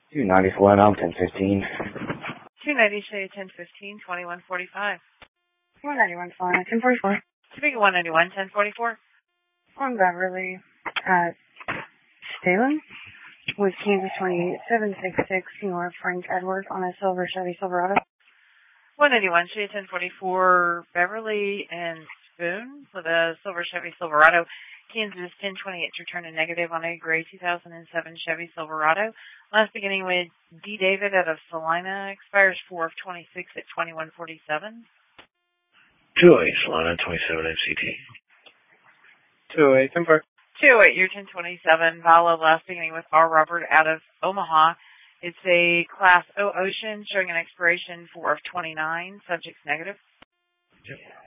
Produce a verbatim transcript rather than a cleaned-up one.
two ninety Solano, ten fifteen. two ninety Shea, ten fifteen, twenty-one forty-five. one ninety-one Solano, ten forty-four. Topeka one ninety-one, ten forty-four. One Beverly at Stalin with Kansas twenty-eight seven sixty-six, North Frank Edward on a silver Chevy Silverado. one ninety-one Shea, ten forty-four, Beverly and Spoon with a silver Chevy Silverado. Kansas ten twenty-eight to return a negative on a gray two thousand seven Chevy Silverado. Last beginning with D. David out of Salina. Expires four of twenty-six at twenty-one forty-seven. two oh eight Salina, twenty-seven M C T. two oh eight, ten four. two oh eight, year ten twenty-seven. Valo, last beginning with R. Robert out of Omaha. It's a Class O Ocean showing an expiration four of twenty-nine. Subject's negative. Yep.